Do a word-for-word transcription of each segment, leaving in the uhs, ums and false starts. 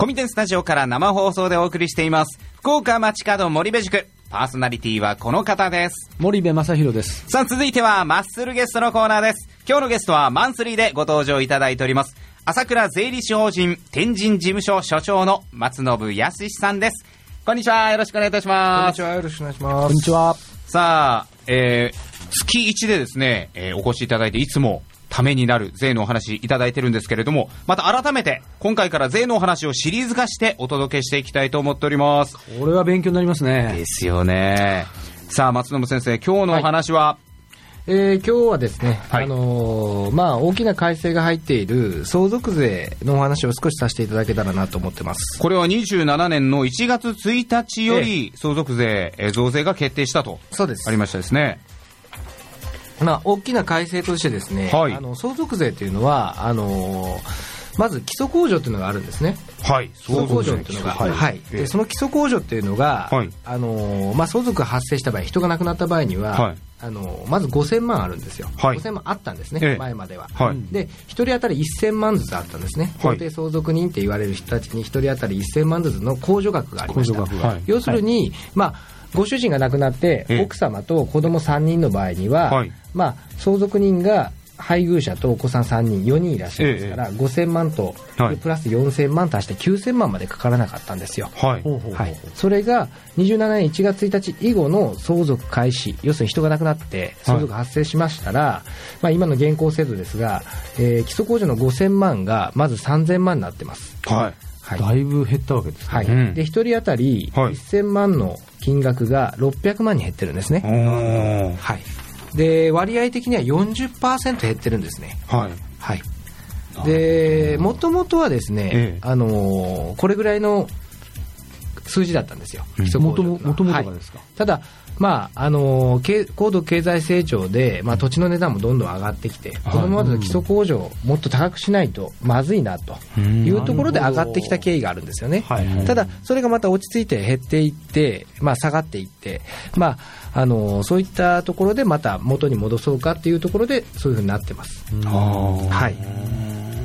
コミテンスタジオから生放送でお送りしています福岡街角森部塾。パーソナリティはこの方です。 森部正弘です。 さあ続いてはマッスルゲストのコーナーです。今日のゲストはマンスリーでご登場いただいております朝倉税理士法人天神事務所所長の松信康さんです。こんにちは、よろしくお願いいたします。 こんにちは、よろしくお願いします。 こんにちは。 さあ、えー、月いちでですね、えー、お越しいただいていつもためになる税のお話いただいてるんですけれども、また改めて今回から税のお話をシリーズ化してお届けしていきたいと思っております。 これは勉強になりますね。 ですよね。さあ松信先生、今日のお話は、はい、 えー、今日はですね、 はい、 あのーまあ、大きな改正が入っている相続税のお話を少しさせていただけたらなと思ってます。 これはにじゅうななねんのいちがつついたちより相続税、えー、増税が決定したと。 そうです。 ありましたですね。 まあ、大きな改正としてですね、はい、あの相続税というのはあのーまず基礎控除というのがあるんですね。 はい、 基礎控除というのが、はいはい、でその基礎控除というのが、はい、あのまあ、相続が発生した場合、人が亡くなった場合には、はい、あのまずごせんまんあるんですよ、はい、ごせんまんあったんですね、ええ、前までは、はい、でひとり当たりいっせんまんずつあったんですね、法定相続人って言われる人たちにひとり当たりいっせんまんずつの控除額がありました。はい、要するに、はい、まあ、ご主人が亡くなって奥様と子供さんにんの場合には、はい、まあ、相続人が配偶者とお子さんさんにんよにんいらっしゃいますから、ええ、ごせんまんと、はい、プラスよんせんまん足してきゅうせんまんまでかからなかったんですよ。はいはい、それがにじゅうななねんいちがつついたち以後の相続開始、要するに人が亡くなって相続発生しましたら、はい、まあ、今の現行制度ですが、えー、基礎控除のごせんまんがまずさんぜんまんになってます。 はいはい、だいぶ減ったわけですね。 はい、うん、でひとり当たりいっせんまんの金額がろっぴゃくまんに減ってるんですね。はい、で割合的には よんじゅっパーセント 減ってるんですね。はいはい、でもともとはですね、ええ、あのー、これぐらいの数字だったんですよ、基礎控除の。もともとがですか。はい、ただ、まああのー、高度経済成長で、まあ、土地の値段もどんどん上がってきて、このままだと基礎控除をもっと高くしないとまずいなというところで上がってきた経緯があるんですよね。はいはい、ただそれがまた落ち着いて減っていって、まあ、下がっていって、まあ、あのー、そういったところでまた元に戻そうかっていうところでそういうふうになってます。はい、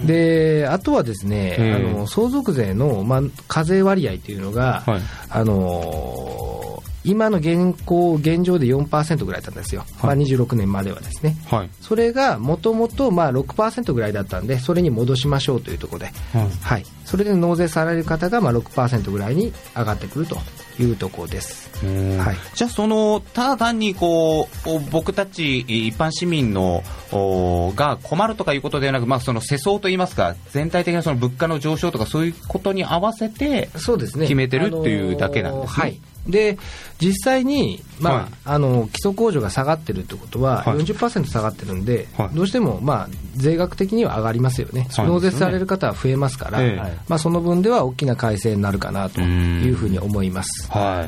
であとはですね、あの相続税の、まあ、課税割合というのが、はい、あのー、今の現行現状で よんパーセント ぐらいだったんですよ。はい、まあ、にじゅうろくねんまではですね。はい、それがもともと ろくパーセント ぐらいだったんで、それに戻しましょうというところで、はいはい、それで納税される方がまあ ろくパーセント ぐらいに上がってくるというところです。 はい、じゃあそのただ単にこう僕たち一般市民のが困るとかいうことではなく、まあ、その世相といいますか、全体的なその物価の上昇とかそういうことに合わせて決めてるっていうだけなんですね。 はい、で実際に、まあはい、あの基礎控除が下がってるってことは よんじゅっパーセント 下がってるんで、はい、どうしても、まあ、税額的には上がりますよね。はい、納税される方は増えますから、ええ、まあ、その分では大きな改正になるかなというふうに思います。 はい、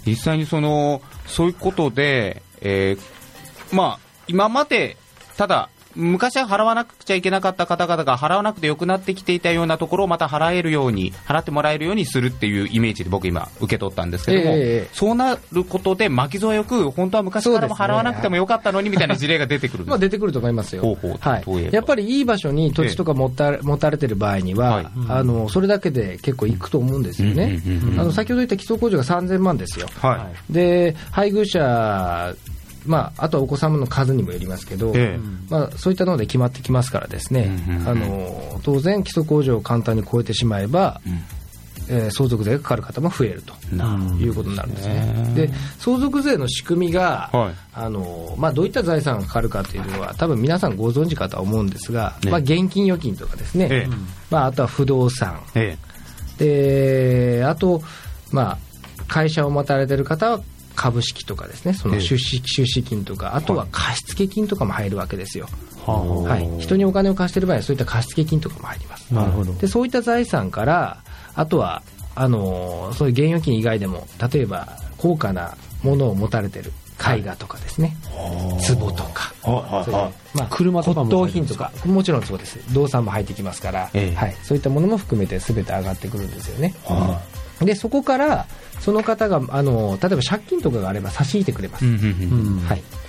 実際にそのそういうことで、えーまあ、今までただ昔は払わなくちゃいけなかった方々が払わなくてよくなってきていたようなところをまた払えるように払ってもらえるようにするっていうイメージで僕今受け取ったんですけども、えー、そうなることで巻き添えよく本当は昔からも払わなくてもよかったのにみたいな事例が出てくるんです、 まあ、出てくると思いますよ。ほうほう、はい、やっぱりいい場所に土地とか持た、えー、持たれてる場合には、はい、あのそれだけで結構いくと思うんですよね。あの先ほど言った基礎控除がさんぜんまんですよ。はい、で配偶者、まあ、あとはお子様の数にもよりますけど、ええ、まあ、そういったので決まってきますからですね、うんうんうん、あの当然基礎控除を簡単に超えてしまえば、うん、えー、相続税がかかる方も増えるということになるんですね。で相続税の仕組みが、はい、あのまあ、どういった財産がかかるかというのは多分皆さんご存知かとは思うんですが、ね、まあ、現金預金とかですね、ええ、まあ、あとは不動産、ええ、であと、まあ、会社を持たれている方は株式とかですね、その出資、出資金とか、あとは貸付金とかも入るわけですよ。はい、人にお金を貸している場合はそういった貸付金とかも入ります。なるほど。でそういった財産から、あとはあのそういう現預金以外でも、例えば高価なものを持たれている絵画とかですね、壺とか、まあ、車とかも骨董品とか、もちろんそうです。動産も入ってきますから、ええ、はい、そういったものも含めて全て上がってくるんですよね。でそこからその方があの例えば借金とかがあれば差し引いてくれます。はい、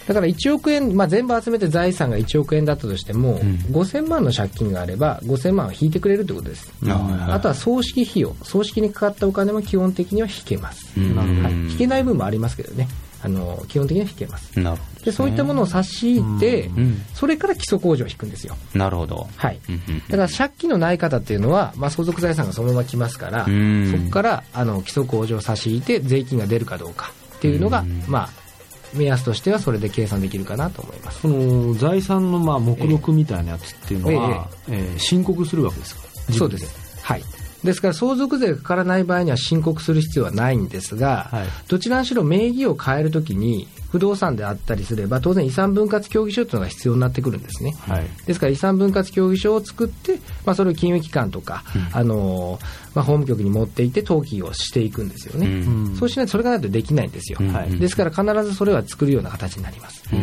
だからいちおくえん、まあ、全部集めて財産がいちおくえんだったとしても、うん、ごせんまんの借金があればごせんまんは引いてくれるということです。あとは葬式費用、葬式にかかったお金も基本的には引けます、はい、引けない分もありますけどね、あの基本的には引けます。 なるほどですね。 でそういったものを差し引いて、うん、それから基礎控除を引くんですよ。 なるほど、 はい、だから借金のない方っていうのは、まあ、相続財産がそのまま来ますから、うん、そこからあの基礎控除を差し引いて税金が出るかどうかっていうのが、うん、まあ目安としてはそれで計算できるかなと思います。 その財産のまあ目録みたいなやつっていうのは、えーえー、申告するわけですか？ そうです、はい、ですから相続税がかからない場合には申告する必要はないんですが、はい、どちらにしろ名義を変えるときに不動産であったりすれば当然遺産分割協議書というのが必要になってくるんですね、はい、ですから遺産分割協議書を作って、まあ、それを金融機関とか、うん、あのまあ、法務局に持っていって登記をしていくんですよね、うん、そうしないとそれがないとできないんですよ、うん、ですから必ずそれは作るような形になります、うん、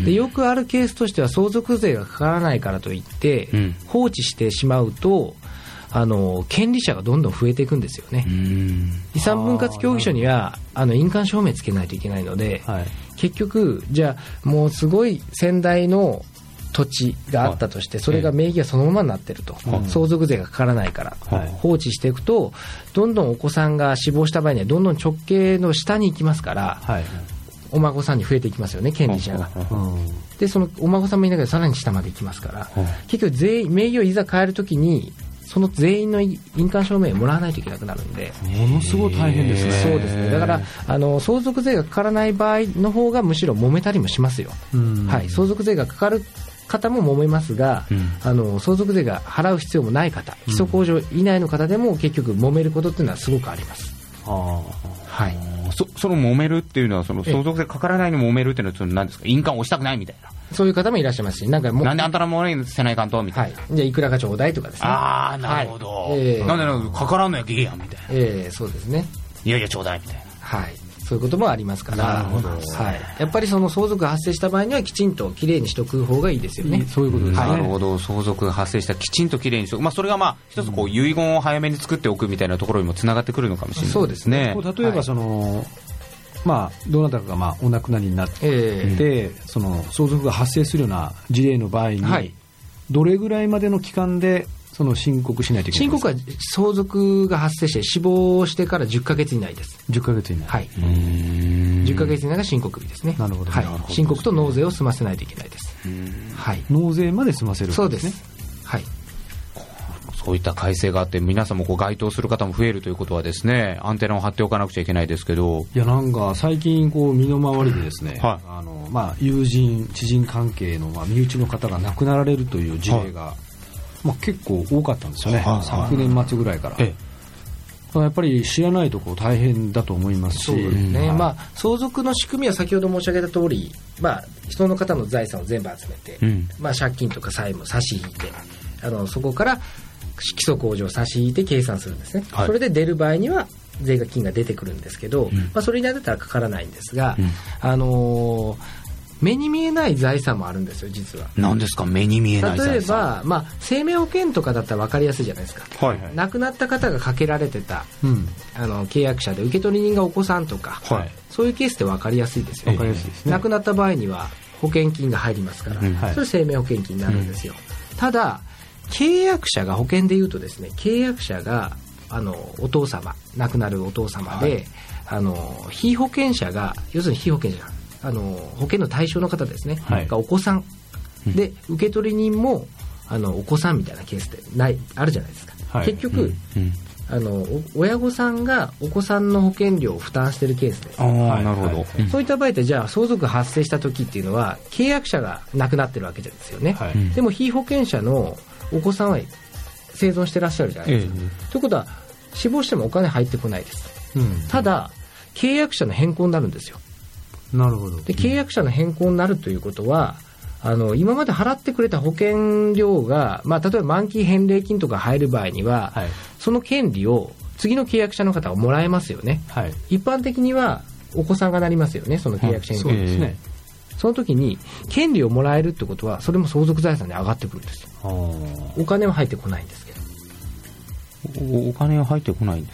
でよくあるケースとしては相続税がかからないからといって、うん、放置してしまうとあの権利者がどんどん増えていくんですよね。遺産分割協議書にはあの印鑑証明つけないといけないので、はい、結局じゃあもうすごい先代の土地があったとしてそれが名義がそのままになっていると、はい、相続税がかからないから、はい、放置していくとどんどんお子さんが死亡した場合にはどんどん直系の下に行きますから、はい、お孫さんに増えていきますよね、権利者が。でそのお孫さんもいながらさらに下まで行きますから、結局全員名義をいざ変えるときにその全員の印鑑証明をもらわないといけなくなるんで、 ものすごい大変ですね。 そうですね。だからあの相続税がかからない場合の方がむしろ揉めたりもしますよ、はい、相続税がかかる方も揉めますが、うん、あの相続税が払う必要もない方、基礎控除以内の方でも結局揉めることっていうのはすごくあります、うん、あ、 はい、そ, その揉めるっていうのはその相続税かからないの揉めるっていうのはその何ですか、印鑑を押したくないみたいな、 そういう方もいらっしゃいますし、なんかもうなんであんたのものにせないかんとみたいな、 はい、じゃあいくらかちょうだいとかですね。 ああ、なるほど、はい、えー、なんでなんかかからんのやけえやんみたいな、 えー、そうですね、 いやいやちょうだいみたいな、 はい、そういうこともありますから、 なるほど、 はい、やっぱりその相続が発生した場合にはきちんときれいにしとく方がいいですよね。 そういうことですね、 なるほど、相続が発生したきちんときれいにしとく、まあ、それがまあ一つこう遺言を早めに作っておくみたいなところにもつながってくるのかもしれないですね。 そうですね。 例えばその、はい、まあ、どなたかがまあお亡くなりになって、えー、その相続が発生するような事例の場合に、はい、どれぐらいまでの期間でその申告しないといけないですか？ 申告は相続が発生して死亡してからじゅっかげつ以内です。 じゅっかげつ以内、 はい、うーん、じゅっかげつ以内が申告日ですね。 なるほど、 はい、申告と納税を済ませないといけないです。はい、 納税まで済ませるんですね。 そうです、はい、 そういった改正があって皆さんもこう該当する方も増えるということはですね、アンテナを張っておかなくちゃいけないですけど、 いやなんか最近こう身の回りでですね、はい、あのまあ、友人知人関係のまあ身内の方が亡くなられるという事例が、はい、まあ、結構多かったんですよね、はい、昨年末ぐらいから、ええ、やっぱり知らないとこう大変だと思いますし、そうですね、はい、まあ、相続の仕組みは先ほど申し上げた通り、まあ、人の方の財産を全部集めて、うん、まあ、借金とか債務差し引いて、あのそこから基礎控除を差し引いて計算するんですね、はい、それで出る場合には税金が出てくるんですけど、うん、まあ、それ以内だったらかからないんですが、うん、あのー、目に見えない財産もあるんですよ、実は。 何ですか、目に見えない財産。 例えば、まあ、生命保険とかだったら分かりやすいじゃないですか、はいはい、亡くなった方がかけられてた、うん、あの契約者で受取人がお子さんとか、はい、そういうケースって分かりやすいですよ、 分かりやすいですね。 亡くなった場合には保険金が入りますから、うん、はい、それ生命保険金になるんですよ、うん、ただ契約者が、保険でいうとですね、契約者があのお父様、亡くなるお父様で、はい、あの被保険者が、要するに被保険者、あの保険の対象の方ですね、はい、がお子さん、うん、で受取人もあのお子さんみたいなケースってないあるじゃないですか、はい、結局、うんうん、あの親御さんがお子さんの保険料を負担しているケースです。 あ、はい、なるほど、 はい、そういった場合って、じゃあ相続発生した時っていうのは契約者が亡くなってるわけですよね、はい、でも被保険者のお子さんは生存してらっしゃるじゃないですか、ええ、ということは死亡してもお金入ってこないです、うん、ただ契約者の変更になるんですよ。 なるほど。 で契約者の変更になるということは、あの今まで払ってくれた保険料が、まあ、例えば満期返礼金とか入る場合には、はい、その権利を次の契約者の方がもらえますよね、はい、一般的にはお子さんがなりますよね、その契約者に、はい、そうですね。その時に権利をもらえるってことは、それも相続財産に上がってくるんですよ。お金は入ってこないんですけど。 お, お金は入ってこないんですか。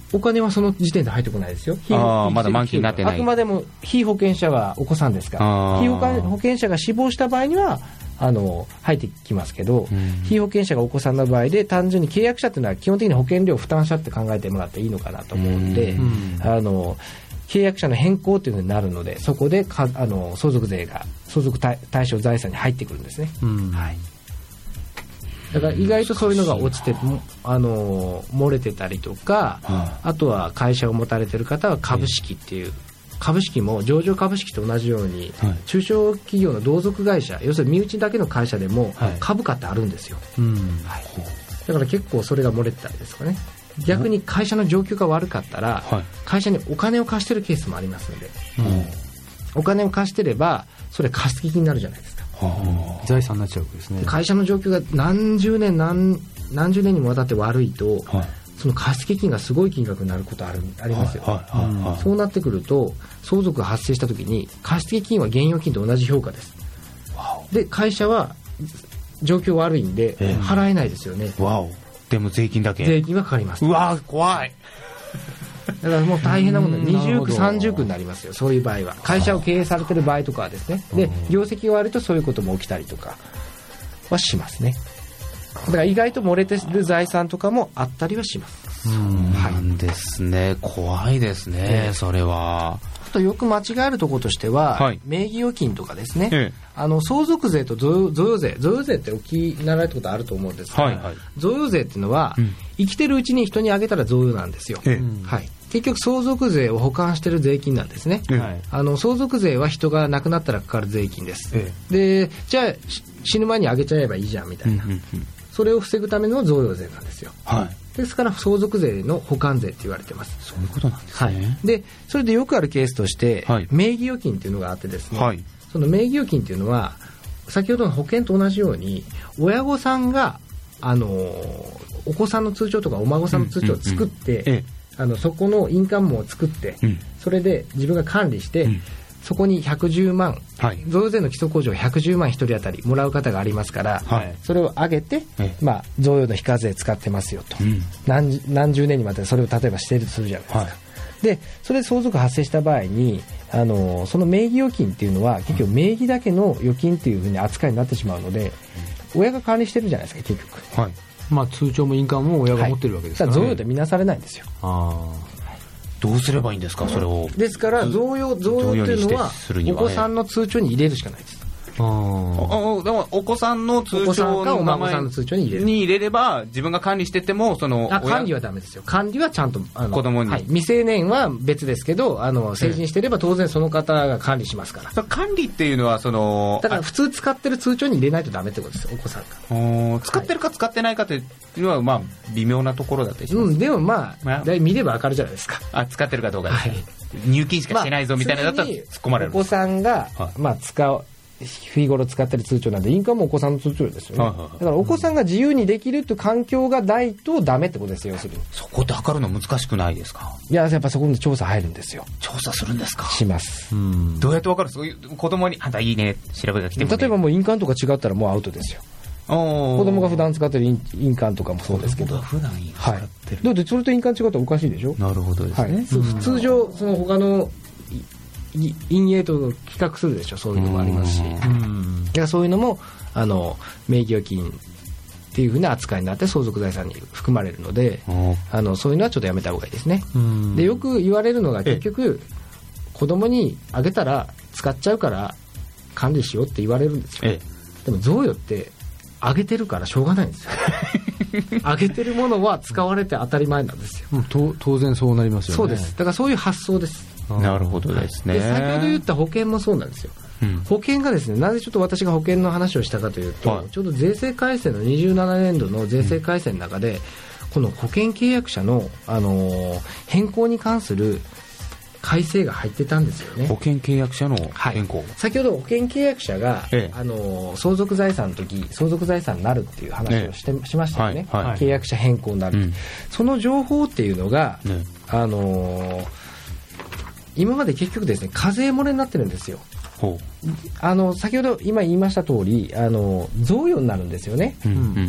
お金はその時点で入ってこないですよ。 あまだ満期になってない。 あくまでも被保険者はお子さんですから、被保険者が死亡した場合にはあの入ってきますけど、うん、被保険者がお子さんの場合で単純に契約者というのは基本的に保険料負担者って考えてもらっていいのかなと思うんで、うん、あの契約者の変更というのになるので、そこでかあの相続税が相続対象財産に入ってくるんですね、うんはい、だから意外とそういうのが落ちてあの漏れてたりとか、はあ、あとは会社を持たれている方は株式っていう、株式も上場株式と同じように、はい、中小企業の同族会社、要するに身内だけの会社でも株価ってあるんですよ、はいうんはい、だから結構それが漏れてたりですかね。逆に会社の状況が悪かったら、はい、会社にお金を貸してるケースもありますので、うん、お金を貸してればそれ貸付金になるじゃないですか、 はあ、財産になっちゃうわけですね。 会社の状況が何十年 何, 何十年にもわたって悪いと、はい、その貸付金がすごい金額になること あ, るありますよ、はいはいはいはい、そうなってくると相続が発生したときに貸付金は現預金と同じ評価です。で会社は状況悪いんで払えないですよね、 えー、わお。でも税金だけ税金はかかります。 うわ怖い。 だからもう大変なものでにじゅうくさんじゅうくになりますよ、そういう場合は。会社を経営されている場合とかはですね、で業績が悪いとそういうことも起きたりとかはしますね。だから意外と漏れてる財産とかもあったりはします。 そうなんですね、怖いですね、えー、それは。 あとよく間違えるところとしては、はい、名義預金とかですね、ええ、あの相続税と贈与税、贈与税ってお聞きになられたことあると思うんですが、はいはい、贈与税っていうのは、うん、生きてるうちに人にあげたら贈与なんですよ、ええはい、結局相続税を保管してる税金なんですね、ええ、あの相続税は人が亡くなったらかかる税金です、ええ、でじゃあ死ぬ前にあげちゃえばいいじゃんみたいな、うんうんうん、それを防ぐための贈与税なんですよ、はい、ですから相続税の保管税って言われてます。 そういうことなんですね、はい、 でそれでよくあるケースとして、はい、名義預金っていうのがあってですね、はい、その名義預金っていうのは先ほどの保険と同じように親御さんがあのお子さんの通帳とかお孫さんの通帳を作って、うんうんうん、あのそこの印鑑も作って、うん、それで自分が管理して、うんそこにひゃくじゅうまん、はい、贈与税の基礎控除ひゃくじゅうまんひとり当たりもらう方がありますから、はい、それを上げて、まあ、贈与の非課税使ってますよと、うん、何, 何十年にまたそれを例えばしているとするじゃないですか、はい、でそれで相続発生した場合にあのその名義預金っていうのは結局名義だけの預金っていうふうに扱いになってしまうので、うん、親が管理してるじゃないですか結局、はいまあ、通帳も印鑑も親が持ってるわけですからね、 はい、贈与で見なされないんですよ。あどうすればいいんですかそれを。 ですから贈与贈与っていうのはお子さんの通帳に入れるしかないです。 ああでもお子さんの通帳の名前に入れれば自分が管理しててもそのあ管理はダメですよ。管理はちゃんとあの子供に、 はい、未成年は別ですけどあの成人していれば当然その方が管理しますから、 うん、管理っていうのはそのだから普通使ってる通帳に入れないとダメってことですよお子さんが。使ってるか使ってないかっていうのはまあ微妙なところだったりします、 うん、でもまあ、まあ、見れば分かるじゃないですか。 あ使ってるかどうかです、はい、入金しかしてないぞみたいなだったら突っ込まれる。 お子さんが、はい、まあ使う日頃使ってる通帳なんで印鑑もお子さんの通帳ですよね、はいはいはい、だからお子さんが自由にできるという環境がないとダメってことですよ。要するにそこって測るの難しくないですか。 いややっぱそこに調査入るんですよ。 調査するんですか。 します。 うんどうやって分かるんですか。子供にあんたいいね調べが来ても、ね、 例えばもう印鑑とか違ったらもうアウトですよ。子供が普段使ってる印鑑とかもそうですけど普段印鑑使ってる、 はい、だってそれと印鑑違ったらおかしいでしょ。 なるほどですね、はい、 通常その他の陰影と比較するでしょ。そういうのもありますし、うんだからそういうのもあの名義預金っていうふうな扱いになって相続財産に含まれるのであのそういうのはちょっとやめた方がいいですね。でよく言われるのが結局子供にあげたら使っちゃうから管理しようって言われるんですよ。でも贈与ってあげてるからしょうがないんですよあげてるものは使われて当たり前なんですよ。 と当然そうなりますよね。 そうです。だからそういう発想です。 なるほどですね。 で先ほど言った保険もそうなんですよ、うん、保険がですねなぜちょっと私が保険の話をしたかというと、はい、ちょうど税制改正のにじゅうななねんどの税制改正の中で、うん、この保険契約者の、あのー、変更に関する改正が入ってたんですよね。 保険契約者の変更、 はい、先ほど保険契約者が、ええあのー、相続財産の時相続財産になるっていう話をして、ええ、しましたよね、はいはい、契約者変更になる、うん、その情報っていうのが、ねあのー今まで結局ですね課税漏れになってるんですよ。ほうあの先ほど今言いました通りあの贈与になるんですよね、うんうん、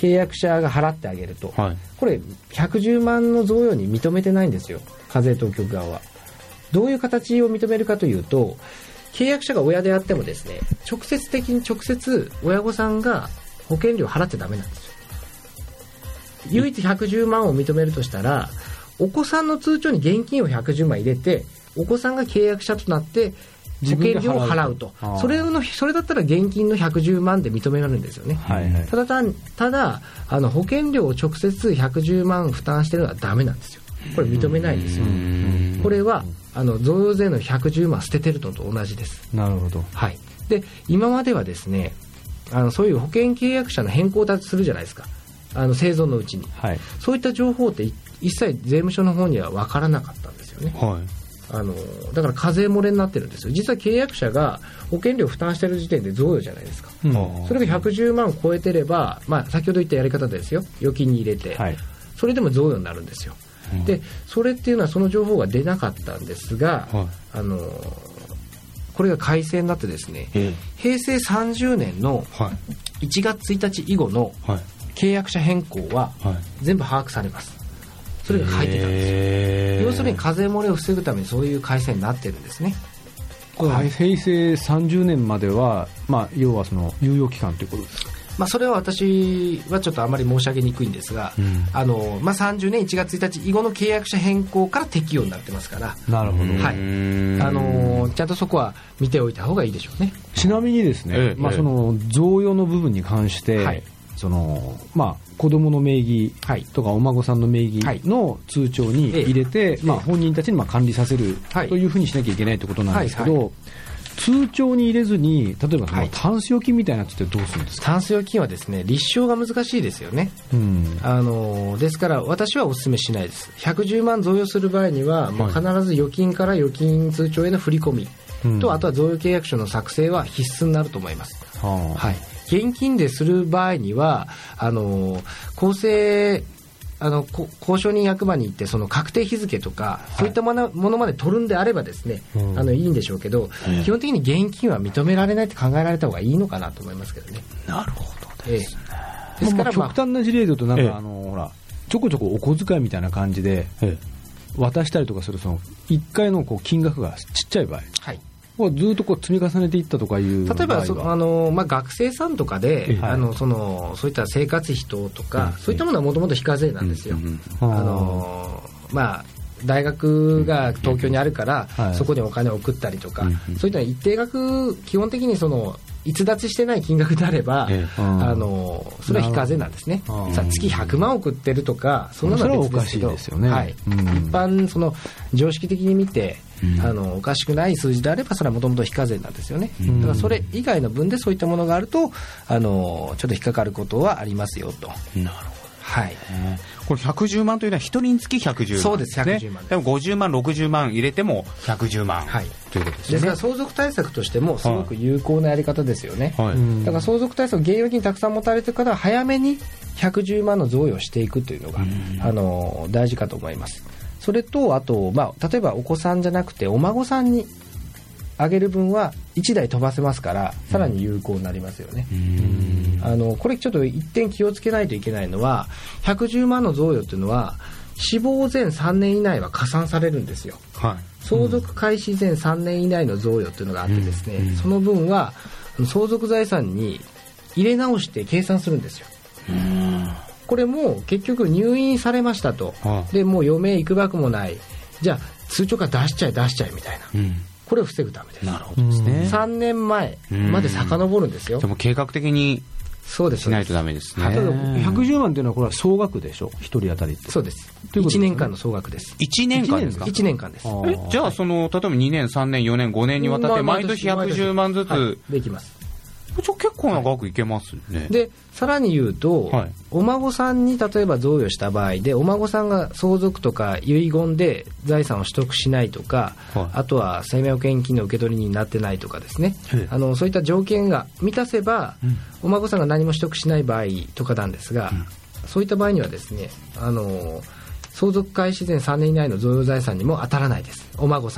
契約者が払ってあげると、 はい、 これひゃくじゅうまんの贈与に認めてないんですよ、課税当局側は。どういう形を認めるかというと、契約者が親であってもですね、直接的に直接親御さんが保険料を払ってダメなんですよ。唯一ひゃくじゅうまんを認めるとしたら、お子さんの通帳に現金をひゃくじゅうまん入れて、お子さんが契約者となって保険料を払うと、それのそれだったら現金のひゃくじゅうまんで認められるんですよね。 はいはい、 ただたただあの保険料を直接ひゃくじゅうまん負担してるのはダメなんですよ。これ認めないんですよ。これはあの贈与税のひゃくじゅうまん捨ててるのと同じです。 なるほど。 はい。で今まではですね、あのそういう保険契約者の変更をするじゃないですか。あの生存のうちに、 はい、 そういった情報って一切税務署の方には分からなかったんですよね。 はい、 あのだから課税漏れになってるんですよ。実は契約者が保険料を負担している時点で贈与じゃないですか、うん、それがひゃくじゅうまん超えてれば、まあ、先ほど言ったやり方ですよ、預金に入れて、はい、それでも贈与になるんですよ、うん、でそれっていうのはその情報が出なかったんですが、はい、あのこれが改正になってですね、えー、へいせいさんじゅうねんのいちがつついたち以後の契約者変更は全部把握されます。それが書いてたんですよ。要するに課税漏れを防ぐためにそういう改正になってるんですね。 はい、へいせいさんじゅうねんまでは、まあ、要はその猶予期間ということですか。 まあ、それは私はちょっとあまり申し上げにくいんですが、うんあのまあ、さんじゅうねんいちがつついたち以後の契約者変更から適用になってますから。 なるほど、 はい、あのちゃんとそこは見ておいた方がいいでしょうね。 ちなみにですね、ええまあ、その贈与の部分に関して、はいそのまあ、子供の名義とかお孫さんの名義の通帳に入れて、はいまあ、本人たちにまあ管理させるというふうにしなきゃいけないということなんですけど、はいはい、通帳に入れずに例えばそのタンス預金みたいなやつってどうするんですか。 タンス預金はですね、立証が難しいですよね、うん、あのですから私はお勧めしないです。ひゃくじゅうまん贈与する場合にはもう必ず預金から預金通帳への振り込みと、はい、あとは贈与契約書の作成は必須になると思います、はあはい現金でする場合にはあの公正あの交渉人役場に行ってその確定日付とか、はい、そういったもの、ものまで取るんであればですね、うん、あのいいんでしょうけど、うん、基本的に現金は認められないって考えられた方がいいのかなと思いますけどね。 なるほどですね、 ええ、ですから、 まあ、極端な事例で言うとなんか、ええ、あのほらちょこちょこお小遣いみたいな感じで、ええ、渡したりとかするそのいっかいのこう金額がちっちゃい場合、はいずっとこう積み重ねていったとかいう例えばそあの、まあ、学生さんとかで、はい、あのそのそういった生活費等とか、はい、そういったものはもともと非課税なんですよ、うんうん、あのまあ大学が東京にあるから、うん、そこにお金を送ったりとか、はい、そういった一定額基本的にその逸脱してない金額であれば、ええ、あのそれは非課税なんですね。さあ月ひゃくまん送ってるとかそんなのは別ですけど、 それはおかしいですよね、 はいうん、一般その常識的に見て、うん、あのおかしくない数字であればそれはもともと非課税なんですよね、うん、だからそれ以外の分でそういったものがあるとあのちょっと引っかかることはありますよと。 なるほど、 はい、 これひゃくじゅうまんというのはひとりにつきひゃくじゅうまん、 そうです、ひゃくじゅうまんです。 でもごじゅうまんろくじゅうまん入れてもひゃくじゅうまん、はい、ということですね。 ですから相続対策としてもすごく有効なやり方ですよね、はい、だから相続対策現預金たくさん持たれてる方は早めにひゃくじゅうまんの贈与をしていくというのがあの大事かと思います。それとあと、まあ、例えばお子さんじゃなくてお孫さんにあげる分はいちだい飛ばせますからさらに有効になりますよね。うんあのこれちょっと一点気をつけないといけないのはひゃくじゅうまんの贈与っていうのは死亡前さんねん以内は加算されるんですよ、はい、相続開始前さんねん以内の贈与っていうのがあってですね、うん、その分は相続財産に入れ直して計算するんですよ。うんこれも結局入院されましたと、はあ、でもう余命いくばくもないじゃあ通帳から出しちゃい出しちゃいみたいな、うんこれを防ぐためです。 なるほどですね。 さんねんまえまで遡るんですよ。 でも計画的にしないとダメですね。 ですひゃくじゅうまんというのはこれは総額でしょ、ひとり当たりって。 そうです。いちねんかんの総額です。 いちねんかんですか。 いちねんかんです。 えじゃあその例えばにねんさんねんよねんごねんにわたって毎年ひゃくじゅうまんずつ、はい、 できます。 結構な額いけますね、はい、 でさらに言うと、はい、お孫さんに例えば贈与した場合でお孫さんが相続とか遺言で財産を取得しないとか、はい、あとは生命保険金の受け取りになってないとかですね、あのそういった条件が満たせば、うん、お孫さんが何も取得しない場合とかなんですが、うん、そういった場合にはですねあの相続開始前さんねん以内の贈与財産にも当たらないです。お孫さんは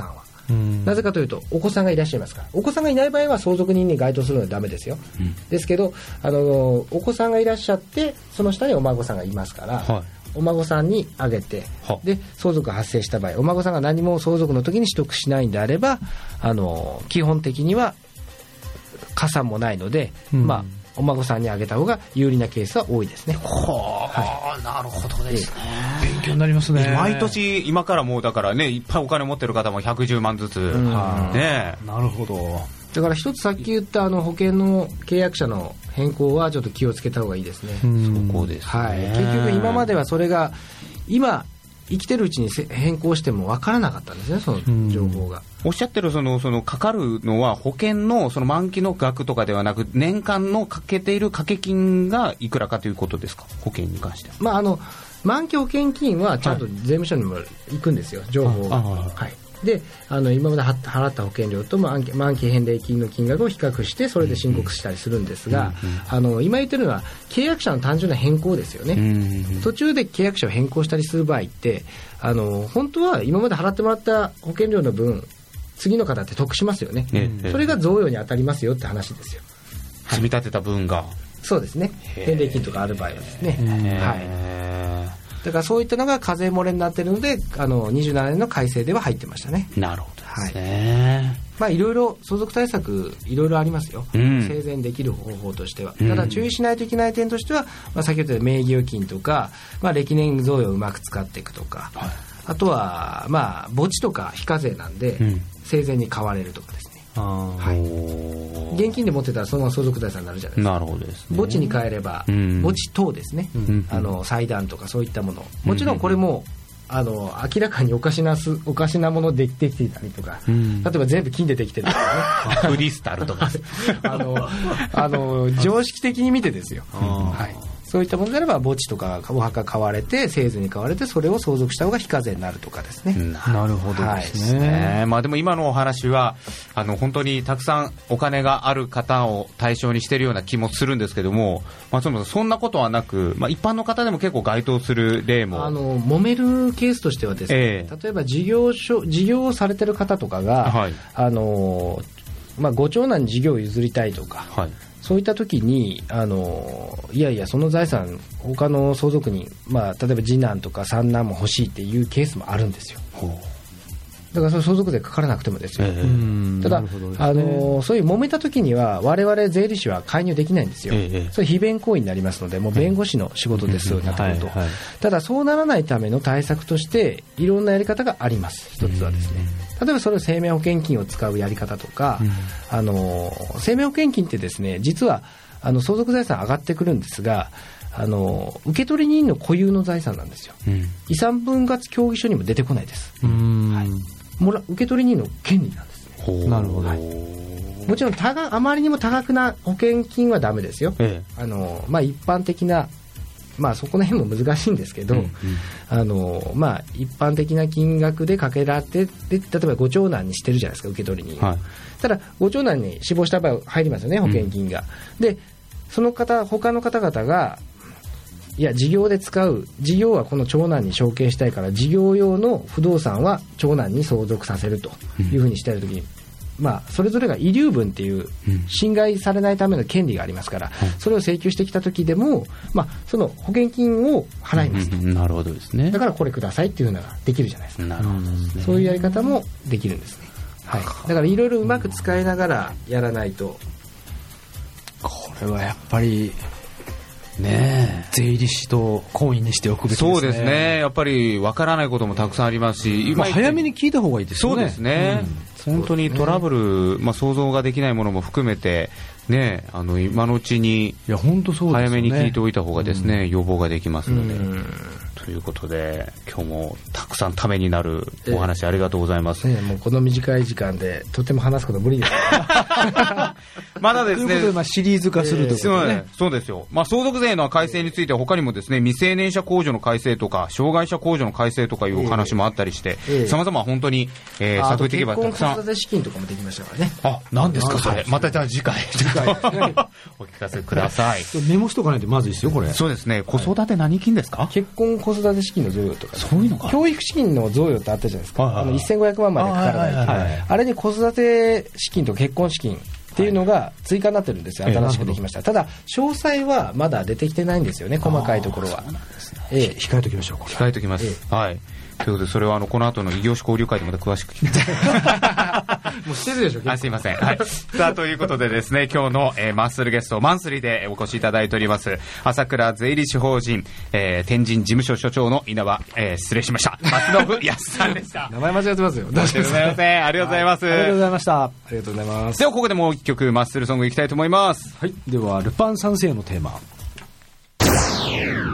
なぜかというとお子さんがいらっしゃいますから。お子さんがいない場合は相続人に該当するのはダメですよ、うん、ですけどあのお子さんがいらっしゃってその下にお孫さんがいますから、はい、お孫さんにあげてで相続が発生した場合お孫さんが何も相続の時に取得しないんであればあの基本的には加算もないので、うん、まあお孫さんにあげた方が有利なケースは多いですね。 はあ、はい、なるほどですね。 勉強になりますね。 毎年今からもうだからねいっぱいお金持ってる方もひゃくじゅうまんずつ、うん、ね。 なるほど。 だから一つさっき言ったあの保険の契約者の変更はちょっと気をつけた方がいいですね。 そこですね、 はい、結局今まではそれが今生きてるうちに変更しても分からなかったんですね、その情報が。 おっしゃってるそのそのかかるのは保険のその満期の額とかではなく年間のかけている掛け金がいくらかということですか、保険に関しては。 まあ、あの満期保険金はちゃんと税務署にも行くんですよ、はい、情報が。はい、であの今まで払った保険料と満期、満期返礼金の金額を比較してそれで申告したりするんですが、うんうん、あの今言ってるのは契約者の単純な変更ですよね、うんうん、途中で契約者を変更したりする場合ってあの本当は今まで払ってもらった保険料の分次の方って得しますよね、うんうん、それが贈与に当たりますよって話ですよ。 積み立てた分が、 そうですね、返礼金とかある場合はですね、はい、だからそういったのが課税漏れになっているのであのにじゅうななねんの改正では入ってましたね。 なるほどですね、はい、 まあ、いろいろ相続対策いろいろありますよ、うん、生前できる方法としては。ただ注意しないといけない点としては、まあ、先ほど言った名義預金とか、まあ、歴年贈与をうまく使っていくとか、はい、あとはまあ墓地とか非課税なんで、うん、生前に買われるとかですね。あ、はい、現金で持ってたらそのまま相続財産になるじゃないですか。 なるほどですね。 墓地に変えれば、うん、墓地等ですね、うん、あの祭壇とかそういったもの、もちろんこれも、うん、あの明らかにおかしなすおかしなものでできていたりとか、うん、例えば全部金でできてるとかねクリスタルとかあのあの常識的に見てですよ、はい、そういったものであれば墓地とかお墓買われて生前に買われてそれを相続した方が非課税になるとかですね。 なるほどですね、 はい、まあ、でも今のお話はあの本当にたくさんお金がある方を対象にしているような気もするんですけども、まあ、そもそんなことはなく、まあ、一般の方でも結構該当する例もあの揉めるケースとしてはですね、えー、例えば事業所事業をされている方とかが、はい、あのまあ、ご長男に事業を譲りたいとか、はい、そういった時にあのいやいやその財産他の相続人、まあ、例えば次男とか三男も欲しいっていうケースもあるんですよ。だからそれ相続税かからなくてもですよ、えー、ただ、ね、あのそういう揉めた時には我々税理士は介入できないんですよ、えー、それ非弁行為になりますのでもう弁護士の仕事です、そうなってくると、はいはい、ただそうならないための対策としていろんなやり方があります。一つはですね、例えばそれを生命保険金を使うやり方とか、うん、あの生命保険金ってですね実はあの相続財産上がってくるんですがあの受取人の固有の財産なんですよ、うん、遺産分割協議書にも出てこないです、うん、はい、もら受取人の権利なんですね。 なるほど、はい、 もちろん多額あまりにも多額な保険金はダメですよ、ええ、あのまあ、一般的なまあ、そこら辺も難しいんですけど、うんうん、あのまあ、一般的な金額でかけられてで例えばご長男にしてるじゃないですか受取人、はい、ただご長男に死亡した場合入りますよね保険金が、うん、でその方他の方々がいや事業で使う事業はこの長男に承継したいから事業用の不動産は長男に相続させるというふうにしているときに、うんまあ、それぞれが遺留分っていう侵害されないための権利がありますから、うん、それを請求してきたときでも、まあ、その保険金を払いますと、 うんうん、なるほどですね。 だからこれくださいっていうのができるじゃないですか。 なるほどですね。 そういうやり方もできるんですね、はい、だからいろいろうまく使いながらやらないと、 これはやっぱりね、税理士と行員にしておくべきですね。 そうですね。やっぱり分からないこともたくさんありますし、 まあ、早めに聞いた方がいいですよね。 そうですね、うん、本当にトラブル、まあ、想像ができないものも含めて、ね、あの今のうちにいや本当そうですね、 早めに聞いておいた方がですね、うん、予防ができますので、うん、ということで今日もたくさんためになるお話ありがとうございます、 えーね、もうこの短い時間でとても話すこと無理ですまだですね。ということで、まあ、シリーズ化するということね、 えー。そうですよ。まあ、相続税の改正については他にもですね、未成年者控除の改正とか、障害者控除の改正とかいうお話もあったりして、さまざま本当に、えー、探っていけばたくさん。 結婚子育て資金とかもできましたからね。 あ、何ですかそれ。またじゃあ次回。次回、ね、お聞かせください。 メモしとかないとまずいですよ、これ。 そうですね。子育て何金ですか？ 結婚子育て資金の贈与とか、 そういうのか。 教育資金の贈与ってあったじゃないですか。はいはいはい、あのせんごひゃくまんまでかからない、はいはいはい、あれに子育て資金と結婚資金っていうのが追加になってるんですよ。新しくできました。ただ詳細はまだ出てきてないんですよね、細かいところは。 ええ、控えときましょう。 控えときます、ええ、はい。ということで、それはあのこの後の異業種交流会でまた詳しく聞きもうしてるでしょ。 あ、すいません。はい。さあ、ということでですね、今日の、えー、マッスルゲスト、マンスリーでお越しいただいております、朝倉税理士法人、えー、天神事務所所長の稲葉、えー、失礼しました。松信康さんでした。 名前間違ってますよ。 申し訳ございません。ありがとうございます。 はい、ありがとうございました。 ありがとうございます。 では、ここでもう一曲、マッスルソングいきたいと思います。 はい。では、ルパン三世のテーマ。